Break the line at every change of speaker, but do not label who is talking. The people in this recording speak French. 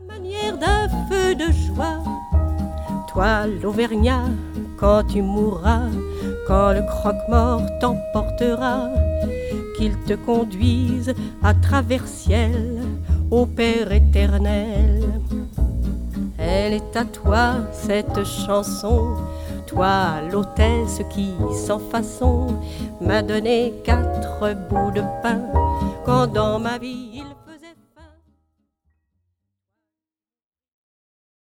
Manière d'un feu de joie, toi l'Auvergnat, quand tu mourras, quand le croque-mort t'emportera, qu'il te conduise à travers ciel au Père éternel. Elle est à toi cette chanson, toi l'hôtesse qui sans façon m'a donné 4 bouts de pain quand dans ma vie